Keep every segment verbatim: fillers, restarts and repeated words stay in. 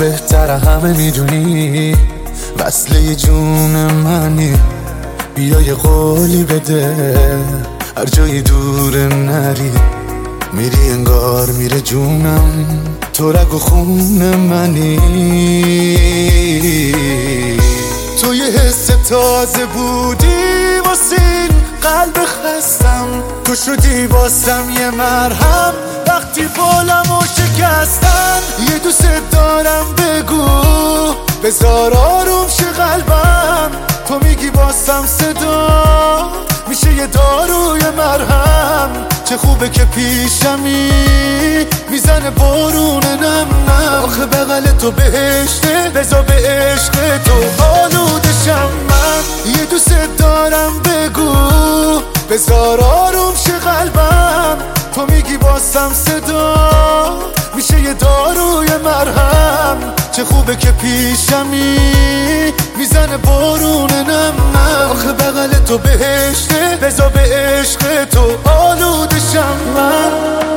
بهتره همه میدونی، وصله جون منی. بیا یه قولی بده، هر جایی دور نری، میری انگار میره جونم، تو رگ و خون منی. تو یه حس تازه بودی واسین قلب خستم، تو شدی واسم یه مرهم وقتی بالمو شکستن. یه دوست دارم بگو بذار آروم شه قلبم، تو میگی واسم صدا میشه یه داروی مرهم. چه خوبه که پیشمی میزنه بارون نم نم، آخه بغل تو بهشته، بذار به عشق تو آلودشم من. یه دوست دارم بگو بذار آروم شه قلبم، تو میگی واسم صدا میشه یه داروی مرهم. چه خوبه که پیشمی میزنه بارون نم نم، آخه بغل تو بهشته، بذار به عشق تو آلودشم من.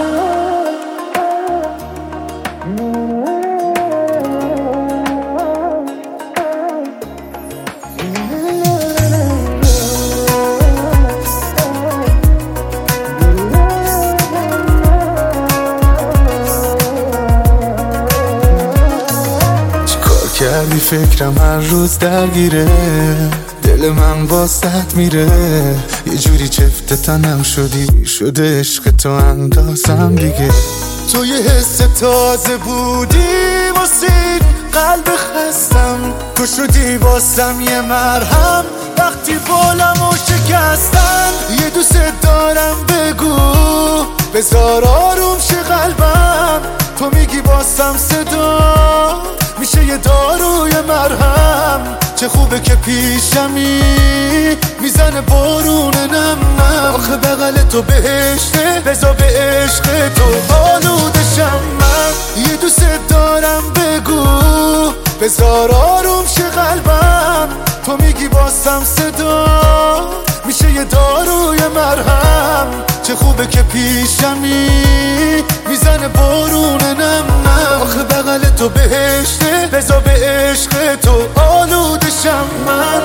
کردی فکرم هر روز درگیره، دل من واسط میره، یه جوری چفت تنم شدی، شده عشق تو اندازم دیگه. تو یه حس تازه بودی واسین قلب خستم، تو شدی واسم یه مرهم وقتی بالمو شکستن. یه دوست دارم بگو بذار آروم شه قلبم، تو میگی واسم صدا میشه یه داروی مرهم. چه خوبه که پیشمی میزنه بارون نم نم، آخه بغل تو بهشته، بذار به عشق تو آلودشم من. یه دوست دارم بگو بذار آروم شه قلبم، تو میگی واسم صدا میشه یه داروی مرهم. چه خوبه که پیشمی میزنه بارون نم نم، آخه بغل تو بهشته، بذار به عشق تو آلودشم من.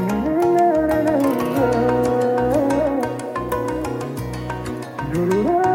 دانوش